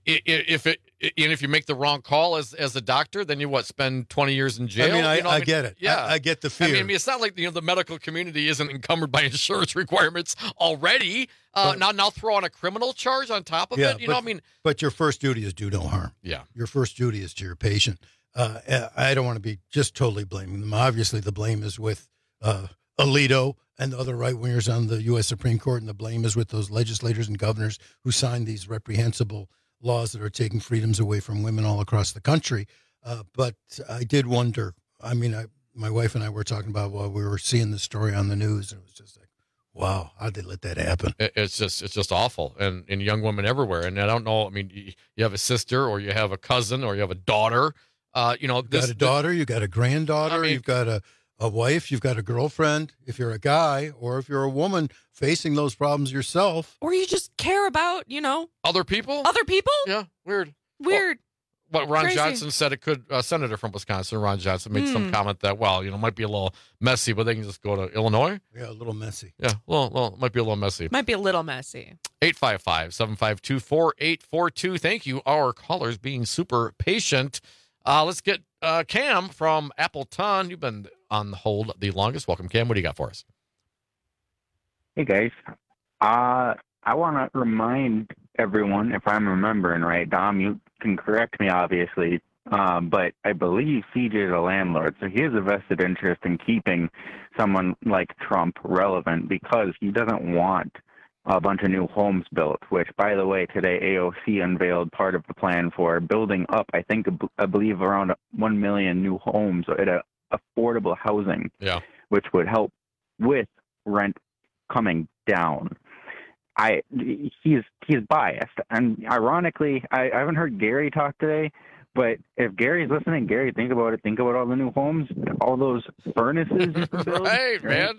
if you make the wrong call as a doctor, then you spend 20 years in jail. I mean, I get it. Yeah, I get the fear. I mean, it's not like the medical community isn't encumbered by insurance requirements already. Now throw on a criminal charge on top of it. But your first duty is do no harm. Yeah, your first duty is to your patient. I don't want to be just totally blaming them. Obviously, the blame is with Alito and the other right-wingers on the U.S. Supreme Court, and the blame is with those legislators and governors who signed these reprehensible laws that are taking freedoms away from women all across the country. But I did wonder. I mean, my wife and I were talking about while we were seeing the story on the news, and it was just like, wow, how'd they let that happen? It's just awful, and young women everywhere. And I don't know. I mean, you have a sister, or you have a cousin, or you have a daughter. You've got a daughter, you've got a granddaughter, you've got a wife, you've got a girlfriend. If you're a guy or if you're a woman facing those problems yourself, or you just care about other people. Yeah, weird. What Ron Crazy. Johnson said, it could senator from Wisconsin, Ron Johnson, made some comment that might be a little messy, but they can just go to Illinois. Yeah, a little messy. Yeah, well, might be a little messy. Might be a little messy. 855-752-4842. Thank you, our callers, being super patient. Let's get Cam from Appleton. You've been on the hold the longest. Welcome, Cam. What do you got for us? Hey, guys. I want to remind everyone, if I'm remembering right, Dom, you can correct me, obviously, but I believe CJ is a landlord, so he has a vested interest in keeping someone like Trump relevant because he doesn't want a bunch of new homes built, which, by the way, today AOC unveiled part of the plan for building up, I believe, around 1 million new homes at affordable housing, which would help with rent coming down. He's biased, and ironically, I haven't heard Gary talk today, but if Gary's listening, Gary, think about it. Think about all the new homes, all those furnaces you can build. Right, man.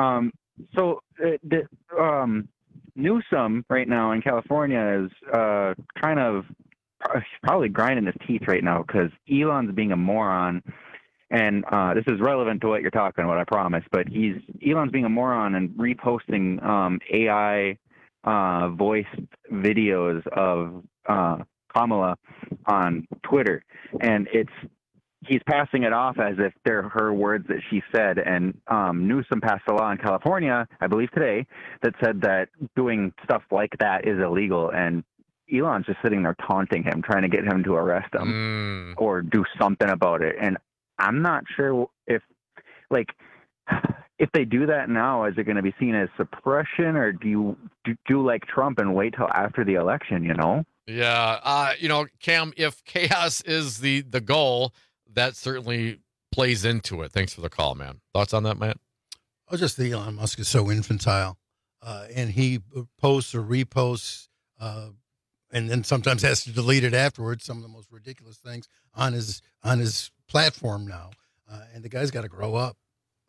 Newsom right now in California is kind of probably grinding his teeth right now because Elon's being a moron. And this is relevant to what you're talking about, I promise. But Elon's being a moron and reposting AI voiced videos of Kamala on Twitter, and he's passing it off as if they're her words that she said. And Newsom passed a law in California, I believe today, that said that doing stuff like that is illegal. And Elon's just sitting there taunting him, trying to get him to arrest him or do something about it. And I'm not sure if they do that now, is it going to be seen as suppression, or do you do like Trump and wait till after the election, Yeah. Cam, if chaos is the goal, that certainly plays into it. Thanks for the call, man. Thoughts on that, Matt? Oh, just that Elon Musk is so infantile, and he posts or reposts, and then sometimes has to delete it afterwards. Some of the most ridiculous things on his platform now, and the guy's got to grow up.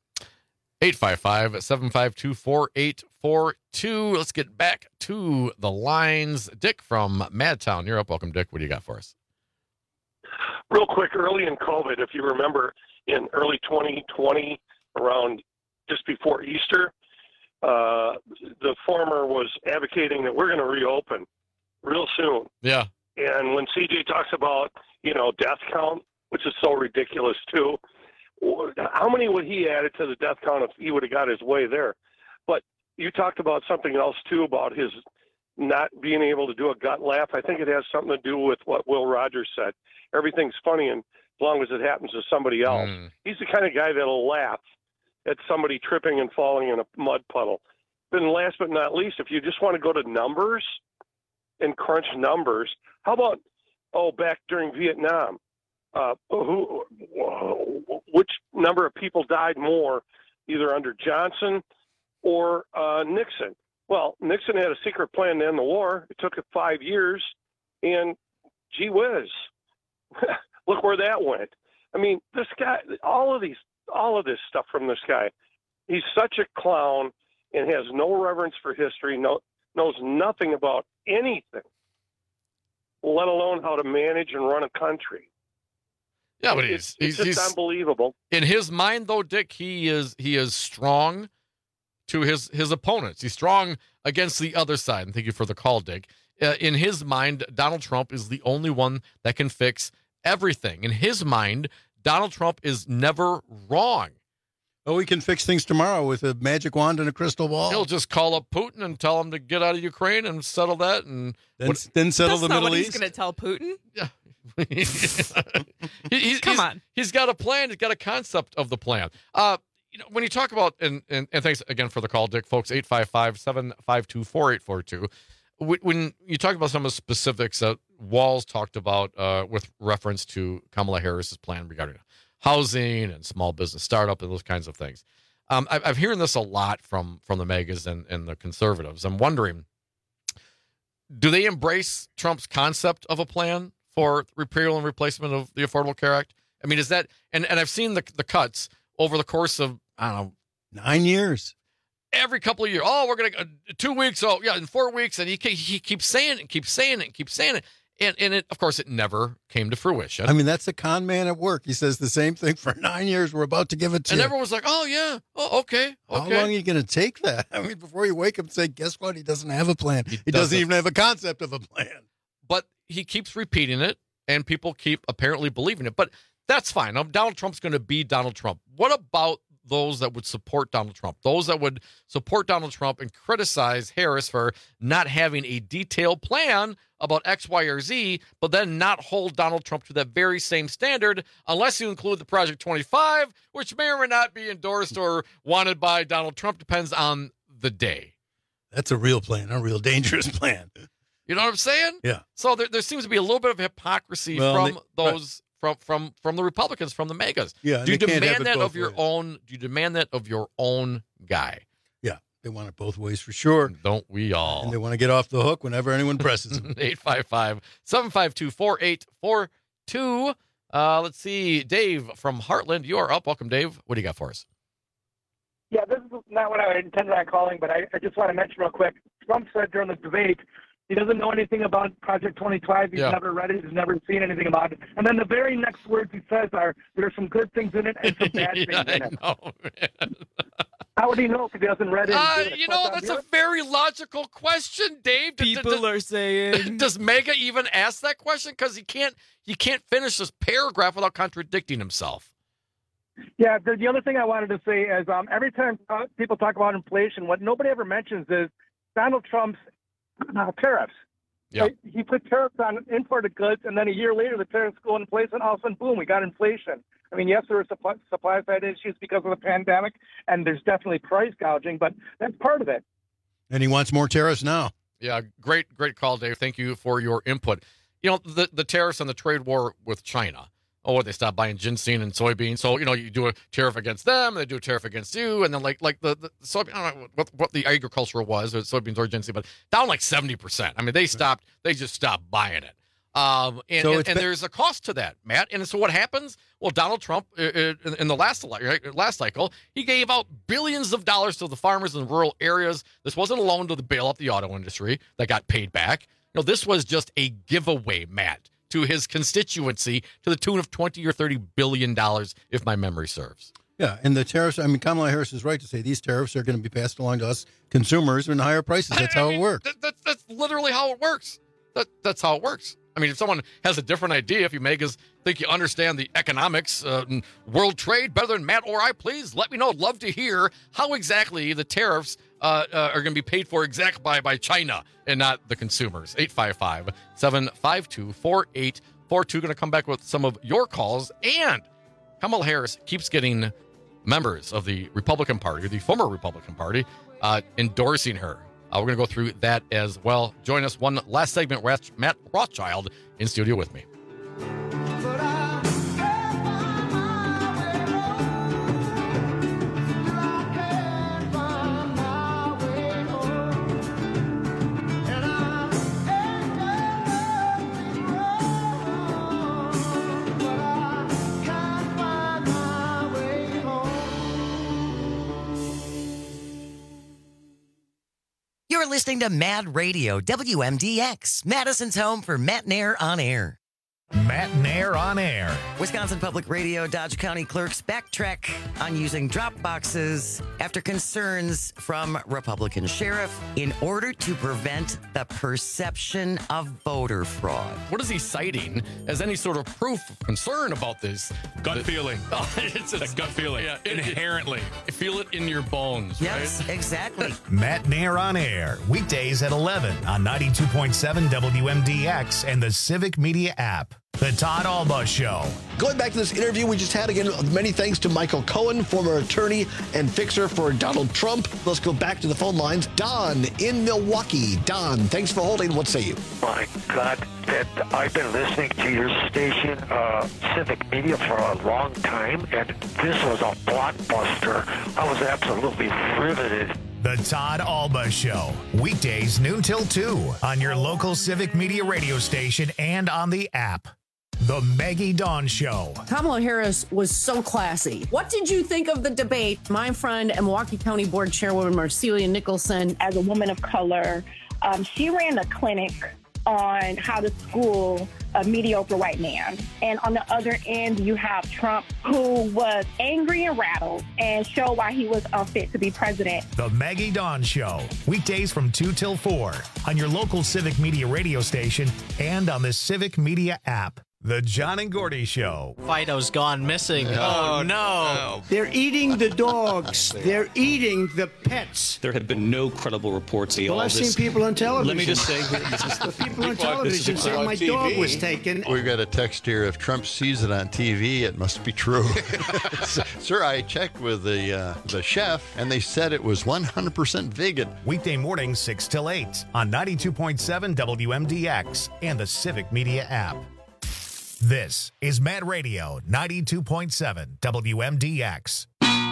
855-752-4842. Let's get back to the lines. Dick from Madtown, you're up. Welcome, Dick. What do you got for us? Real quick, early in COVID, if you remember, in early 2020, around just before Easter, the former was advocating that we're going to reopen real soon. Yeah. And when CJ talks about, death count, which is so ridiculous too, how many would he added to the death count if he would have got his way there? But you talked about something else too, about his not being able to do a gut laugh. I think it has something to do with what Will Rogers said. Everything's funny as long as it happens to somebody else. He's the kind of guy that'll laugh at somebody tripping and falling in a mud puddle. Then last but not least, if you just want to go to numbers and crunch numbers, how about, back during Vietnam, which number of people died more, either under Johnson or Nixon? Well, Nixon had a secret plan to end the war. It took 5 years, and gee whiz, look where that went. I mean, this guy, all of this stuff from this guy, he's such a clown and has no reverence for history, knows nothing about anything, let alone how to manage and run a country. Yeah, but he's just unbelievable. In his mind, though, Dick, he is strong, to his opponents. He's strong against the other side. And thank you for the call, Dick. In his mind, Donald Trump is the only one that can fix everything. In his mind, Donald Trump is never wrong. Oh, we can fix things tomorrow with a magic wand and a crystal ball. He'll just call up Putin and tell him to get out of Ukraine and settle that, and then settle the Middle East. He's going to tell Putin. Yeah. Come on. He's got a plan. He's got a concept of the plan. When you talk about, and thanks again for the call, Dick, folks, 855-752-4842. When you talk about some of the specifics that Walz talked about with reference to Kamala Harris's plan regarding housing and small business startup and those kinds of things, I've hearing this a lot from the megas and the conservatives. I'm wondering, do they embrace Trump's concept of a plan for repeal and replacement of the Affordable Care Act? I mean, is that, and I've seen the cuts over the course of, I don't know, 9 years. Every couple of years. Oh, we're going to 2 weeks. Oh, yeah, in 4 weeks. And he keeps saying it and keeps saying it and keeps saying it. And it, of course, it never came to fruition. I mean, that's a con man at work. He says the same thing for 9 years. We're about to give it to you. And everyone's like, oh, yeah. Oh, okay. How long are you going to take that? I mean, before you wake up and say, guess what? He doesn't have a plan. He doesn't even have a concept of a plan. But he keeps repeating it, and people keep apparently believing it. But that's fine. Donald Trump's going to be Donald Trump. What about those that would support Donald Trump, those that would support Donald Trump and criticize Harris for not having a detailed plan about X, Y, or Z, but then not hold Donald Trump to that very same standard unless you include the Project 25, which may or may not be endorsed or wanted by Donald Trump, depends on the day. That's a real plan, a real dangerous plan. You know what I'm saying? Yeah. So there seems to be a little bit of hypocrisy from those... From the Republicans, from the megas. Yeah, do you demand that of your own? Do you demand that of your own guy? Yeah, they want it both ways for sure. Don't we all? And they want to get off the hook whenever anyone presses them. 855-752-4842. Let's see, Dave from Heartland, you are up. Welcome, Dave. What do you got for us? Yeah, this is not what I intended on calling, but I just want to mention real quick. Trump said during the debate he doesn't know anything about Project 2025. He's never read it. He's never seen anything about it. And then the very next words he says are, there's some good things in it and some bad things in it. Know, man. How would he know if he hasn't read it? That's a very logical question, Dave. People are saying. Does Mega even ask that question? Because he can't finish this paragraph without contradicting himself. Yeah, the other thing I wanted to say is every time people talk about inflation, what nobody ever mentions is Donald Trump's tariffs. Yep. He put tariffs on imported goods, and then a year later, the tariffs go in place, and all of a sudden, boom, we got inflation. I mean, yes, there were supply side issues because of the pandemic, and there's definitely price gouging, but that's part of it. And he wants more tariffs now. Yeah, great call, Dave. Thank you for your input. You know, the tariffs and the trade war with China. Oh, they stopped buying ginseng and soybeans. So, you do a tariff against them, they do a tariff against you, and then like the soybean, I don't know what the agriculture was, soybeans or ginseng, but down like 70%. I mean, they just stopped buying it. And there's a cost to that, Matt. And so what happens? Well, Donald Trump, in the last cycle, he gave out billions of dollars to the farmers in rural areas. This wasn't a loan to bail out the auto industry that got paid back. This was just a giveaway, Matt, to his constituency to the tune of $20 or $30 billion, if my memory serves. Yeah, and the tariffs, I mean, Kamala Harris is right to say these tariffs are going to be passed along to us consumers in higher prices. That's how it works. That's literally how it works. That's how it works. I mean, if someone has a different idea, if you think you understand the economics, world trade better than Matt or I, please let me know. I'd love to hear how exactly the tariffs are going to be paid for exactly by China and not the consumers. 855-752-4842. Going to come back with some of your calls. And Kamala Harris keeps getting members of the Republican Party, the former Republican Party, endorsing her. We're going to go through that as well. Join us one last segment. Matt Rothschild in studio with me. You're listening to Mad Radio, WMDX, Madison's home for Matt Nair on air. Matt Nair on air. Wisconsin Public Radio Dodge County clerks backtrack on using drop boxes after concerns from Republican sheriff in order to prevent the perception of voter fraud. What is he citing as any sort of proof of concern about this? Gut feeling. It's a gut feeling. Yeah, inherently. Feel it in your bones. Yes, right? Exactly. Matt Nair on air. Weekdays at 11 on 92.7 WMDX and the Civic Media app. The Todd Alba Show. Going back to this interview we just had, again, many thanks to Michael Cohen, former attorney and fixer for Donald Trump. Let's go back to the phone lines. Don in Milwaukee. Don, thanks for holding. What say you? My God, I've been listening to your station, Civic Media, for a long time, and this was a blockbuster. I was absolutely riveted. The Todd Alba Show. Weekdays noon till 2 on your local Civic Media radio station and on the app. The Maggie Dawn Show. Kamala Harris was so classy. What did you think of the debate? My friend and Milwaukee County Board Chairwoman Marcelia Nicholson. As a woman of color, she ran a clinic on how to school a mediocre white man. And on the other end, you have Trump, who was angry and rattled and showed why he was unfit to be president. The Maggie Dawn Show. Weekdays from 2 till 4 on your local Civic Media radio station and on the Civic Media app. The John and Gordy Show. Fido's gone missing. Oh, no. They're eating the dogs. They're eating the pets. There have been no credible reports. Well, I've seen people on television. Let me just say, the people on television saying my dog was taken. We've got a text here. If Trump sees it on TV, it must be true. Sir, I checked with the chef, and they said it was 100% vegan. Weekday mornings 6 till 8 on 92.7 WMDX and the Civic Media app. This is Mad Radio 92.7 WMDX.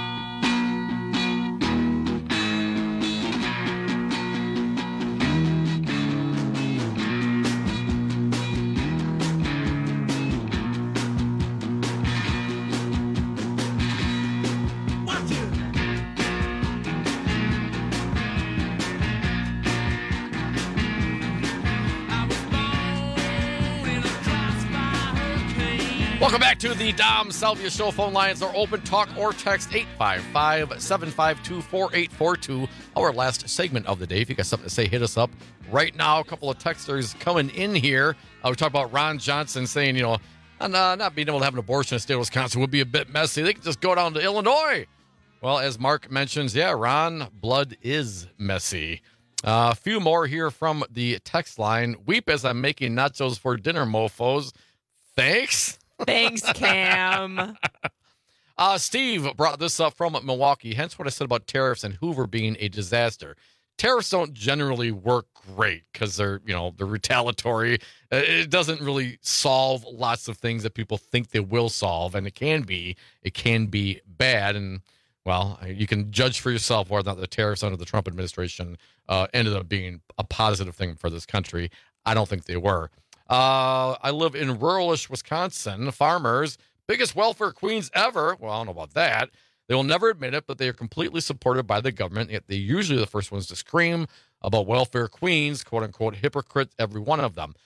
Welcome back to the Dom Salvia Show. Phone lines are open. Talk or text 855-752-4842. Our last segment of the day. If you got something to say, hit us up right now. A couple of texters coming in here. We talked about Ron Johnson saying, not being able to have an abortion in the state of Wisconsin would be a bit messy. They could just go down to Illinois. Well, as Mark mentions, yeah, Ron, blood is messy. A few more here from the text line. Weep as I'm making nachos for dinner, mofos. Thanks. Thanks, Cam. Steve brought this up from Milwaukee, hence what I said about tariffs and Hoover being a disaster. Tariffs don't generally work great because they're retaliatory. It doesn't really solve lots of things that people think they will solve, and it can be bad. And, well, you can judge for yourself whether or not the tariffs under the Trump administration ended up being a positive thing for this country. I don't think they were. I live in ruralish Wisconsin. Farmers, biggest welfare queens ever. Well, I don't know about that. They will never admit it, but they are completely supported by the government. Yet they're usually the first ones to scream about welfare queens, quote unquote, hypocrites, every one of them.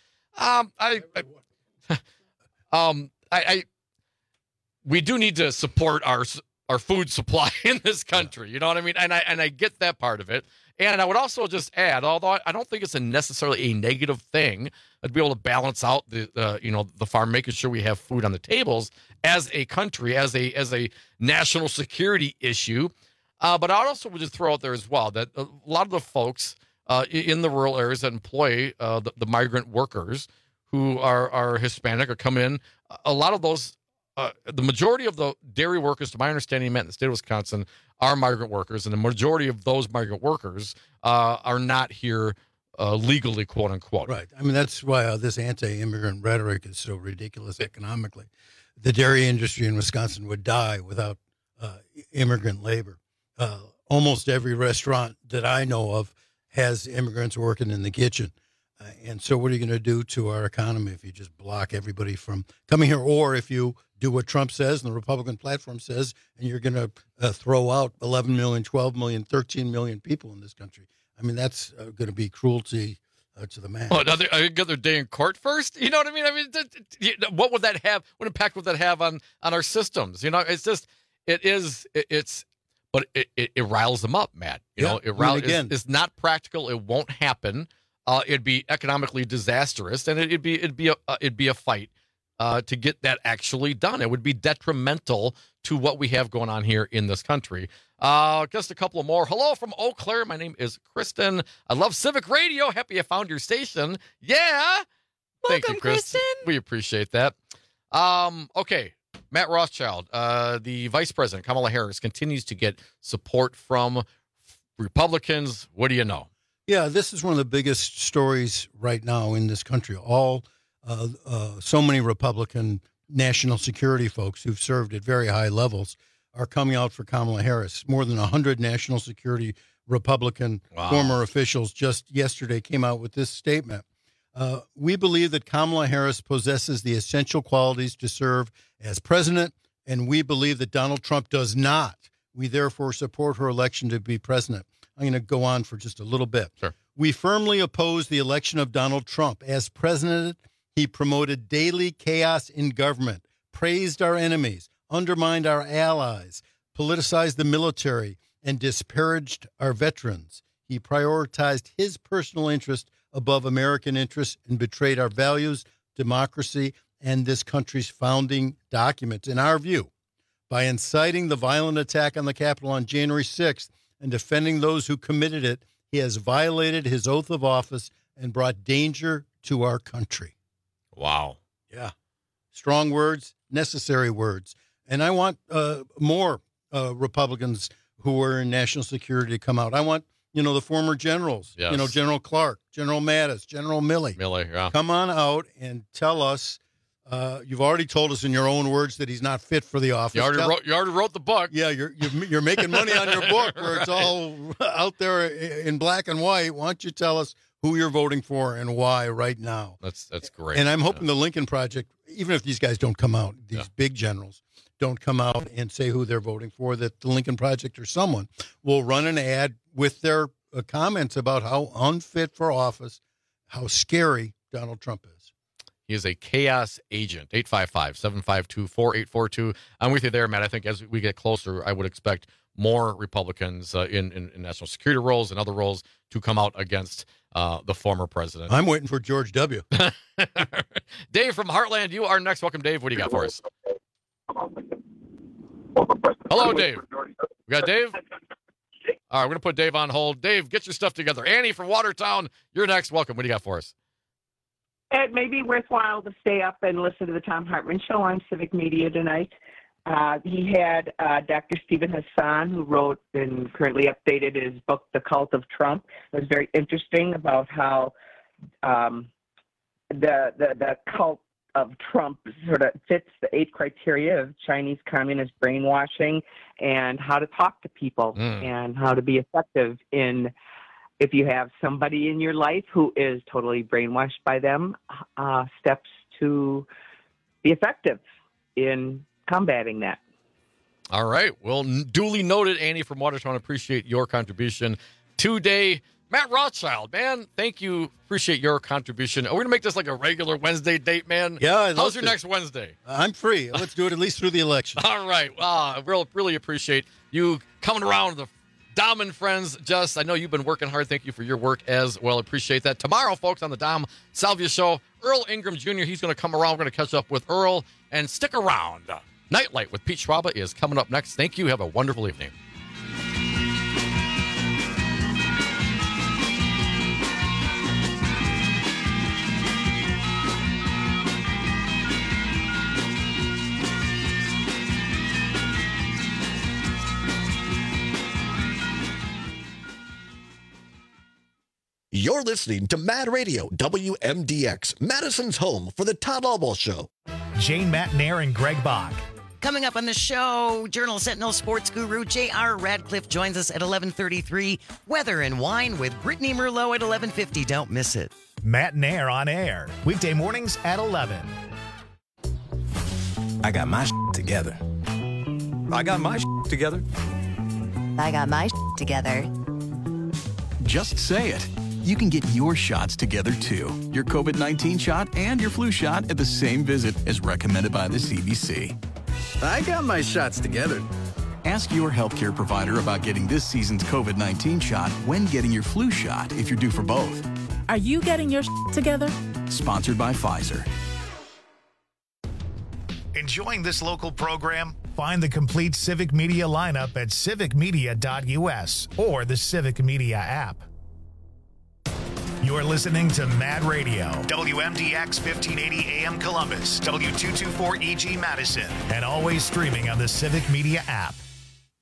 We do need to support our food supply in this country. You know what I mean? And I get that part of it. And I would also just add, although I don't think it's necessarily a negative thing to be able to balance out the farm, making sure we have food on the tables as a country, as a national security issue. But I also would just throw out there as well that a lot of the folks in the rural areas that employ the migrant workers who are Hispanic or come in, a lot of those, the majority of the dairy workers, to my understanding, in the state of Wisconsin, are migrant workers, and the majority of those migrant workers are not here legally, quote unquote. Right. I mean, that's why this anti-immigrant rhetoric is so ridiculous economically. The dairy industry in Wisconsin would die without immigrant labor. Almost every restaurant that I know of has immigrants working in the kitchen. And so what are you going to do to our economy if you just block everybody from coming here, or if you do what Trump says and the Republican platform says, and you're going to throw out 11 million, 12 million, 13 million people in this country? I mean, that's going to be cruelty to the max. Well, are they get their day in court first? You know what I mean? What would that have? What impact would that have on our systems? It's just but it riles them up, Matt. It riles. It's not practical. It won't happen. It'd be economically disastrous, and it'd be a fight to get that actually done. It would be detrimental to what we have going on here in this country. Just a couple more. Hello from Eau Claire. My name is Kristen. I love Civic Radio. Happy you found your station. Yeah. Thank you, Kristen. We appreciate that. Okay. Matt Rothschild, the Vice President, Kamala Harris, continues to get support from Republicans. What do you know? Yeah, this is one of the biggest stories right now in this country. So many Republican national security folks who've served at very high levels are coming out for Kamala Harris. More than 100 national security Republican former officials just yesterday came out with this statement. We believe that Kamala Harris possesses the essential qualities to serve as president, and we believe that Donald Trump does not. We therefore support her election to be president. I'm going to go on for just a little bit. Sure. We firmly oppose the election of Donald Trump. As president, he promoted daily chaos in government, praised our enemies, undermined our allies, politicized the military, and disparaged our veterans. He prioritized his personal interest above American interests and betrayed our values, democracy, and this country's founding documents. In our view, by inciting the violent attack on the Capitol on January 6th and defending those who committed it, he has violated his oath of office and brought danger to our country. Wow. Yeah. Strong words, necessary words. And I want more Republicans who are in national security to come out. I want, the former generals, yes. General Clark, General Mattis, General Milley. Yeah. Come on out and tell us. You've already told us in your own words that he's not fit for the office. You already wrote the book. Yeah, you're making money on your book where it's all out there in black and white. Why don't you tell us who you're voting for and why right now? That's great. And I'm hoping the Lincoln Project, even if these guys don't come out, these big generals don't come out and say who they're voting for, that the Lincoln Project or someone will run an ad with their comments about how unfit for office, how scary Donald Trump is. He is a chaos agent. 855-752-4842. I'm with you there, Matt. I think as we get closer, I would expect more Republicans in national security roles and other roles to come out against the former president. I'm waiting for George W. Dave from Heartland, you are next. Welcome, Dave. What do you got for us? Hello, Dave. We got Dave? All right, we're going to put Dave on hold. Dave, get your stuff together. Annie from Watertown, you're next. Welcome. What do you got for us? It may be worthwhile to stay up and listen to the Thom Hartmann Show on Civic Media tonight. He had Dr. Stephen Hassan, who wrote and currently updated his book, The Cult of Trump. It was very interesting about how the cult of Trump sort of fits the 8 criteria of Chinese communist brainwashing and how to talk to people and how to be effective in. If you have somebody in your life who is totally brainwashed by them, steps to be effective in combating that. All right. Well, duly noted, Annie from Watertown. Appreciate your contribution today. Matt Rothschild, man, thank you. Appreciate your contribution. Are we going to make this like a regular Wednesday date, man? Yeah. How's your next Wednesday? I'm free. Let's do it at least through the election. All right. I really appreciate you coming around the Dom and Friends. Just, I know you've been working hard. Thank you for your work as well. Appreciate that. Tomorrow, folks, on the Dom Salvia Show, Earl Ingram Jr., he's going to come around. We're going to catch up with Earl. And stick around. Nightlight with Pete Schwaba is coming up next. Thank you. Have a wonderful evening. You're listening to Mad Radio, WMDX, Madison's home for the Todd Albaugh Show. Jane Matnair and Greg Bach. Coming up on the show, Journal Sentinel sports guru J.R. Radcliffe joins us at 11:33. Weather and wine with Brittany Merlot at 11:50. Don't miss it. Matnair on air, weekday mornings at 11. I got my together. I got my together. I got my together. Just say it. You can get your shots together, too. Your COVID-19 shot and your flu shot at the same visit as recommended by the CDC. I got my shots together. Ask your healthcare provider about getting this season's COVID-19 shot when getting your flu shot if you're due for both. Are you getting your together? Sponsored by Pfizer. Enjoying this local program? Find the complete Civic Media lineup at civicmedia.us or the Civic Media app. You're listening to Mad Radio, WMDX 1580 AM Columbus, W224EG Madison, and always streaming on the Civic Media app.